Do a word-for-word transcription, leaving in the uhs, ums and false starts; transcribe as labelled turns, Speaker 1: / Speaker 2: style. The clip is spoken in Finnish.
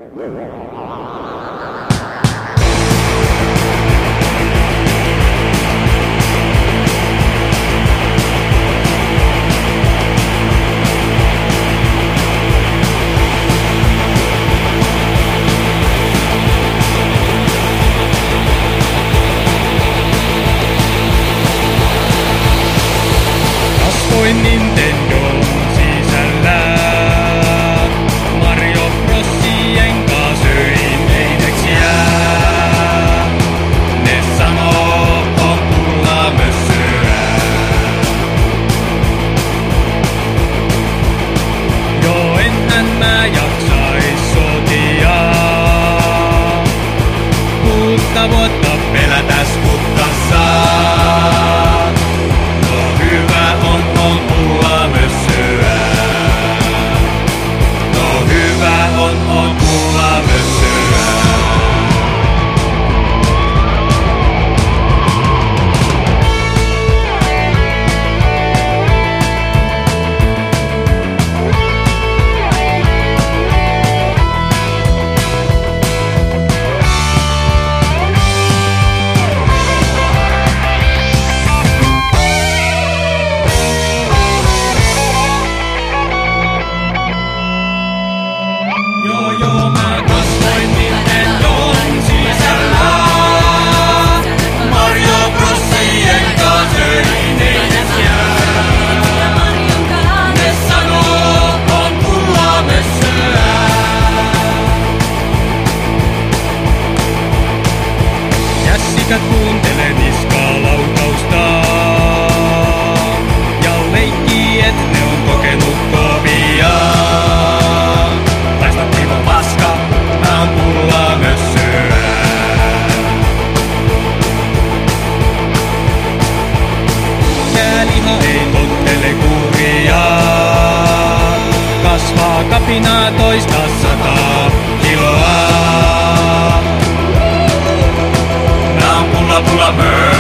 Speaker 1: Kasvoin Nintendon sisällä, Mario Brosien kanssa söin eineksiä. Ne sanoo, on pullamössöä. Jo ennen mä jaksais sotia, kuutta vuotta pelätäs putkassa. Joo, mä kasvoin Nintendon sisällä, Mario Brosien kanssa söin eineksiä. Ne sanoo, on pullamössöä. Jässikät kuuntelee niskalaukausta ja leikkii, et ne on kokenut kovia. Sääliha ei tottele kuuria, kasvaa kapinaa toista sataa kiloa. Nää on pulla pulla möö.